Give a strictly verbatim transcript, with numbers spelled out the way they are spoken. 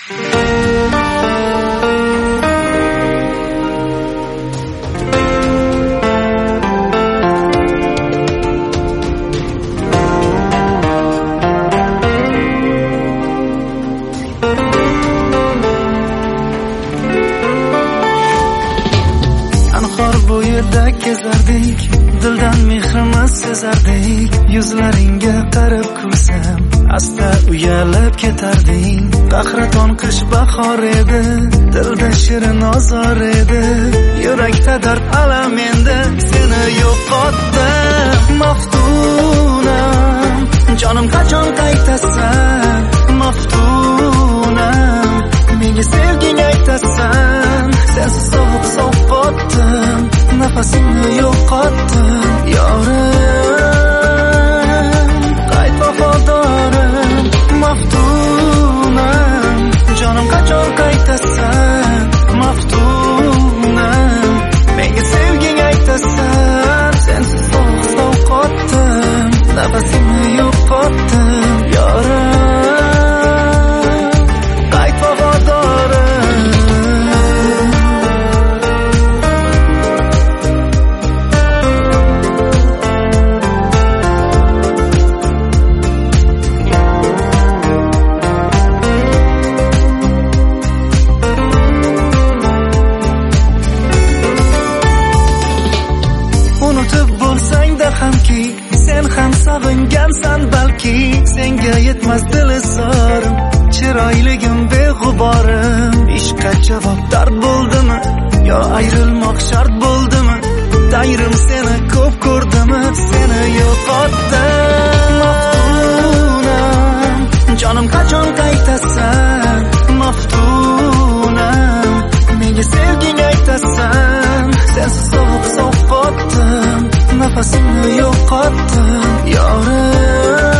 kezardik, dildan mehrimiz sezardik. Yuzlaringga qarab kulsam, asta uyalib ketarding. Qahraton qish bahor edi, dilda shirin ozor edi. Yurakda dard alam endi, seni yo'qotdim. Maftunam, jonim qachon qaytasan? Maftunam, menga sevging aytasan. Sensiz sovuq sovuq botdim, nafasimni yo'qotdim. Yorim, qayt vafodorim. Maftunam, jonim qachon qaytasan? Maftunam, menga sevging aytasan. Sensiz sovuq sovuq botdim, nafasimni yo'qotdim. Yorim, qayt vafodorim. Sen ham sog'ingansan balki, senga yetmas dil izorim, chiroyligim beg'uborim. Ishqqa javob dard bo'ldimi, yo ayrilmoq shart bo'ldimi? Tangrim seni ko'p ko'rdimi, seni yo'qotdim. Maftunam, jonim qachon qaytasan? Maftunam, menga sevging aytasan. Sensiz sovuq sovuq botdim, nafasimni yo'qotdim. Yorim,